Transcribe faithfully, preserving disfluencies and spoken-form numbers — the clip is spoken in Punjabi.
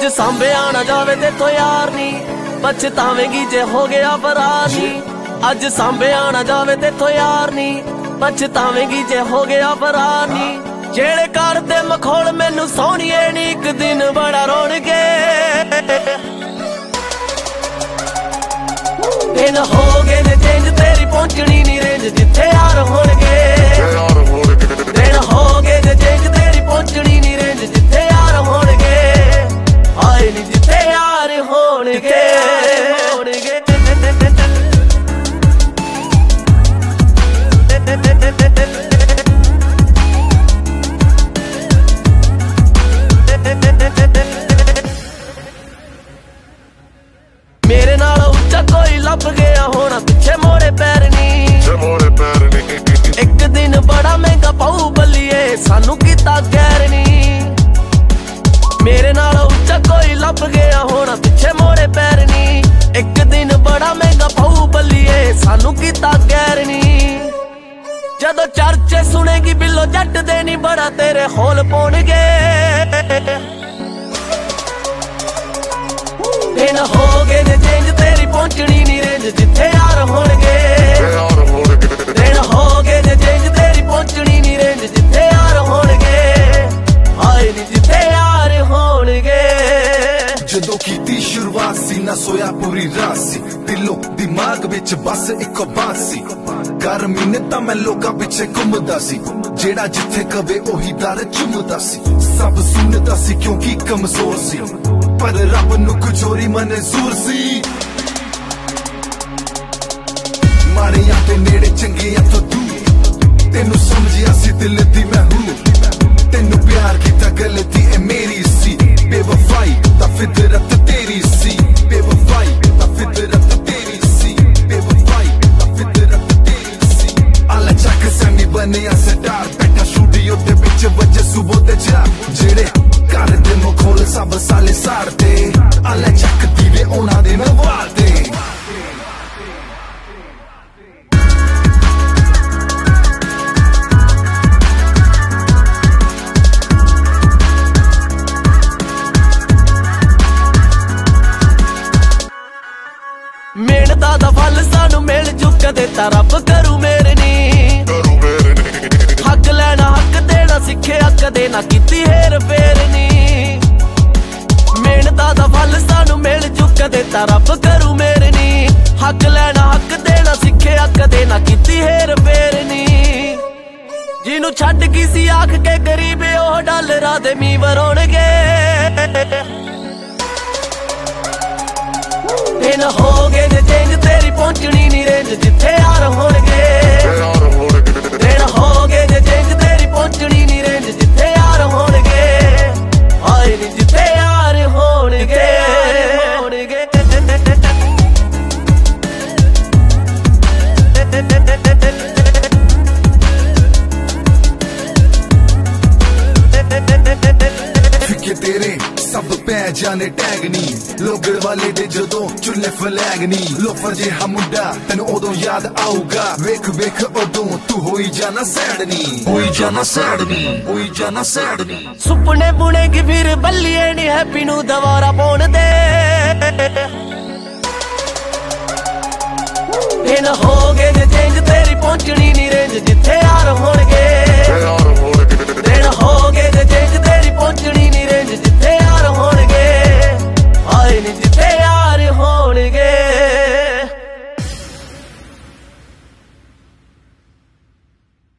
ਅੱਜ ਸਾਂਭਿਆ ਨਾ ਜਾਵੇ ਤੇਥੋਂ ਯਾਰ ਨੀ, ਪਛਤਾਵੇਂਗੀ ਜੇ ਹੋ ਗਿਆ ਫਰਾਰ ਨੀ। ਅੱਜ ਸਾਂਭਿਆ ਨਾ ਜਾਵੇ ਤੇਥੋਂ ਯਾਰ ਨੀ, ਪਛਤਾਵੇਂਗੀ ਜੇ ਹੋ ਗਿਆ ਫਰਾਰ ਨੀ। ਜਿਹੜੇ ਕਰਦੇ ਮਖੌਲ ਮੈਨੂੰ ਸੋਹਣੀਏ ਨੀ, ਇੱਕ ਦਿਨ ਬੜਾ ਰੋਣਗੇ। ਦਿਨ ਹੋ ਗਏ ਨੇ ਚੇਂਜ, ਤੇਰੀ ਪਹੁੰਚਣੀ ਨੀ ਰੇਂਜ ਜਿੱਥੇ ਯਾਰ ਹੋਣਗੇ। ਦਿਨ ਹੋ ਗਏ ਨੇ ਚੇਂਜ, ਤੇਰੀ ਪਹੁੰਚਣੀ ਨੀ ਰੇਂਜ ਜਿੱਥੇ ਯਾਰ ਹੋਣਗੇ। ਆਏ ਨੀ ਜਿੱਥੇ ਯਾਰ ਹੋਣਗੇ। ਮੇਰੇ ਨਾਲ ਉੱਚਾ ਕੋਈ ਲੱਭ ਗਿਆ ਹੋਣਾ, ਪਿੱਛੇ ਮੋੜੇ ਪੈਰ ਨੀ। ਇੱਕ ਦਿਨ ਬੜਾ ਮਹਿੰਗਾ ਪਾਉ ਬੱਲੀਏ, ਸਾਨੂੰ ਕੀਤਾ ਗੈਰ ਨੀ। ਮੇਰੇ ਨਾਲ ਉੱਚਾ ਕੋਈ ਲੱਭ ਗਿਆ ਹੋਣਾ, ਪਿੱਛੇ ਮੋੜੇ ਪੈਰ ਨੀ। ਇੱਕ ਦਿਨ ਬੜਾ ਮਹਿੰਗਾ ਪਾਉ ਬੱਲੀਏ, ਸਾਨੂੰ ਕੀਤਾ ਗੈਰ ਨੀ। ਜਦੋਂ ਚਰਚੇ ਸੁਣੇਗੀ ਬਿੱਲੋ ਜੱਟ ਦੇ ਨੀ, ਬੜਾ ਤੇਰੇ ਹੌਲ ਪਾਉਣਗੇ। ਦਿਨ ਹੋ ਗਏ ਨੇ ਚੇਂਜ, ਤੇਰੀ ਪਹੁੰਚਣੀ ਨੀ ਰੇਂਜ ਜਿੱਥੇ ਯਾਰ ਹੋਣਗੇ। ਦਿਨ ਹੋ ਗਏ ਨੇ ਚੇਂਜ, ਤੇਰੀ ਪਹੁੰਚਣੀ ਨੀ ਰੇਂਜ ਜਿੱਥੇ ਯਾਰ ਹੋਣਗੇ। ਆਏ ਨੀ ਜਿੱਥੇ ਯਾਰ ਹੋਣਗੇ। ਜਦੋਂ ਕੀਤੀ ਸ਼ੁਰੂਆਤ ਸੀ ਨਾ ਸੋਇਆ ਪੂਰੀ ਰਾਤ ਸੀ, ਦਿਲੋਂ ਦਿਮਾਗ ਵਿੱਚ ਬਸ ਇੱਕੋ ਬਾਤ ਸੀ। ਕਰ ਮਹੀਨੇ ਤਾਂ ਮੈਂ ਲੋਕਾਂ ਪਿੱਛੇ ਘੁੰਮਦਾ ਸੀ, ਜਿਹੜਾ ਜਿੱਥੇ ਕਵੇ ਉਹੀ ਦਰ ਚੁੰਮਦਾ ਸੀ। ਸਭ ਸੁਣਦਾ ਸੀ ਕਿਉਂਕਿ ਕਮਜ਼ੋਰ ਸੀ, ਪਰ ਰੱਬ ਨੂੰ ਕਚੋਰੀ ਮਨਜ਼ੂਰ ਸੀ। ਮਾੜਿਆਂ ਤੇ ਨੇੜੇ ਚੰਗਿਆਂ ਤੋਂ ਦੂਰ, ਤੈਨੂੰ ਸਮਝਿਆ ਸੀ ਦਿਲ ਦੀ ਮੈਂ ਹੂੰ। ਤੈਨੂੰ ਪਿਆਰ ਕੀਤਾ ਗਲਤੀ ਇਹ ਮੇਰੀ ਸੀ, ਬੇਵਫਾਈ ਤਾਂ ਫਿਤਰਤ ਤੇਰੀ ਸੀ। ਬੇਵਫਾਈ ਤਾਂ ਫਿਤਰਤ ਤੇਰੀ ਸੀ, ਬੇਵਫਾਈ ਤਾਂ ਫਿਤਰਤ ਤੇਰੀ ਸੀ। ਆਲਾ ਚੱਕ ਸੈਮੀ ਬਣਿਆ ਸਟਾਰ, ਬੈਠਾ ਸਟੂਡੀਓ ਦੇ ਵਿੱਚ ਵਜੇ ਸੁਬਹ ਦੇ ਚਾਰ। ਜਿਹੜੇ ਘਰ ਦੇ ਮਖੌਲ ਸਭ ਸਾਲੇ ਸਾੜਦੇ, ਆਲਾ ਚੱਕ ਦੀਵੇ ਉਹਨਾਂ ਦੇ ਮੈਂ ਵਾਲਦੇ। ਮਿਹਨਤਾਂ ਦਾ ਫਲ ਸਾਨੂੰ ਮਿਲ ਚੁੱਕਾ, ਦੇ ਤਾਂ ਰੱਬ ਕਰੂ ਮੇਰੇ ਨੀ। ਹੱਕ ਲੈਣਾ ਹੱਕ ਦੇਣਾ ਸਿੱਖਿਆ, ਕਦੇ ਨਾ ਕੀਤੀ ਹੇਰ ਫੇਰ ਨੀ। ਮਿਹਨਤਾਂ ਦਾ ਫਲ ਸਾਨੂੰ ਮਿਲ ਚੁੱਕਾ, ਦੇ ਤਾਂ ਰੱਬ ਕਰੂ ਮੇਰੇ ਨੀ। ਹੱਕ ਲੈਣਾ ਹੱਕ ਦੇਣਾ ਸਿੱਖਿਆ, ਕਦੇ ਨਾ ਕੀਤੀ ਹੇਰ ਫੇਰ ਨੀ। ਜਿਹਨੂੰ ਛੱਡ ਗਈ ਸੀ ਆਖ ਕੇ ਗਰੀਬ, ਉਹ ਡਾਲਰਾਂ ਦੇ ਮੀਂਹ ਵਰੋਣਗੇ। ਦਿਨ ਹੋ ਗਏ ਨੇ ਚੇਂਜ, ਤੇਰੀ ਪਹੁੰਚਣੀ ਨੀ ਰੇਂਜ ਜਿੱਥੇ ਯਾਰ ਹੋਣਗੇ। ਦਿਨ ਹੋ ਗਏ ਨੇ ਚੇਂਜ, ਤੇਰੀ ਪਹੁੰਚਣੀ ਨੀ ਰੇਂਜ ਜਿੱਥੇ ਯਾਰ ਹੋਣਗੇ। ਆਏ ਨੀ ਜਿੱਥੇ ਯਾਰ ਹੋਣਗੇ। ਫਿੱਕੇ ਤੇਰੇ ਸਭ ਪੈ ਜਾਣੇ ਟੈਗ ਨੀ, ਲੋਗੜ ਵਾਲੇ ਦੇ ਜਦੋਂ ਚੁੱਲੇ ਫਲੈਗ ਨੀ। ਲੋਫਰ ਜਿਹਾ ਮੁੰਡਾ ਤੈਨੂੰ ਉਦੋਂ ਯਾਦ ਆਊਗਾ, ਵੇਖ ਵੇਖ ਉਦੋਂ ਤੂੰ ਹੋਈ ਜਾਣਾ ਸੈਡ ਨੀ। ਹੋਈ ਜਾਣਾ ਸੈਡ ਨੀ, ਹੋਈ ਜਾਣਾ ਸੈਡ ਨੀ। ਸੁਪਨੇ ਬੁਣੇਗੀ ਫਿਰ ਬੱਲੀਏ ਨੀ, ਹੈਪੀ ਨੂੰ ਦੁਬਾਰਾ ਪਾਉਣ ਦੇ।